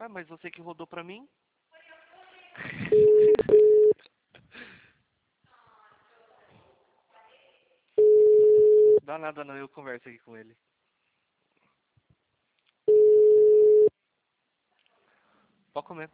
Ué, mas você que rodou pra mim? Dá nada não, eu converso aqui com ele. Pode comer.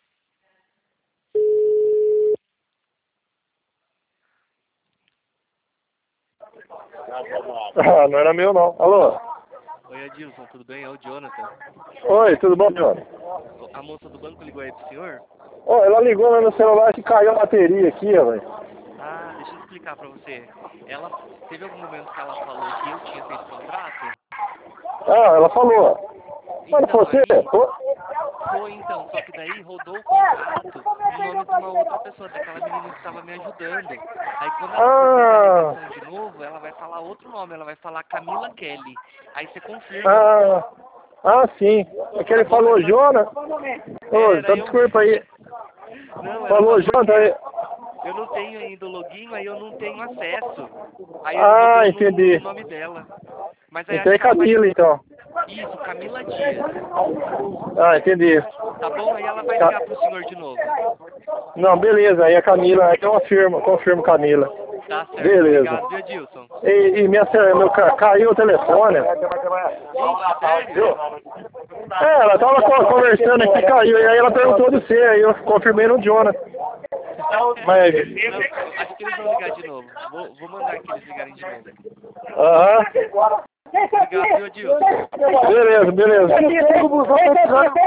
Ah, não era meu não. Alô? Oi, Adilson, tudo bem? É o Jonathan. Oi, tudo bom, senhor? A moça do banco ligou aí pro senhor? Ó, ela ligou no meu celular que caiu a bateria aqui, ó, velho. Ah, deixa eu explicar pra você. Ela teve algum momento que ela falou que eu tinha feito contrato? Ah, ela falou. Mas Então, você? aí foi então, só que daí rodou o contrato no nome de uma outra pessoa, daquela menina que estava me ajudando. Aí quando ela for fazer a Ah, ligação de novo, ela vai falar outro nome, ela vai falar Camila Kelly. Aí você confirma, ah, sim. É que tá ele bom? É falou só... Jonas. Ô, Era então eu. desculpa aí. Não, era só Falou Jonas porque aí. eu não tenho ainda o login, aí eu não tenho acesso. Aí ele Ah, rodou no entendi. nome dela. Mas aí Então acho é que ela vai... Camila, então. Isso, Camila Dias. Ah, entendi. Tá bom? Aí ela vai ligar Ca- pro senhor de novo. Não, beleza. Aí a Camila, aí eu confirmo Camila. Tá certo, Beleza. obrigado, viu, Adilson? Caiu o telefone. Ixi, sério? É, ela tava conversando aqui, caiu, e aí ela perguntou de você, aí eu confirmei no Jonathan. Mas. Não, acho que eles vão ligar de novo. Vou mandar que eles ligarem de novo. Aham. Obrigado, viu, Adilson? Beleza, beleza.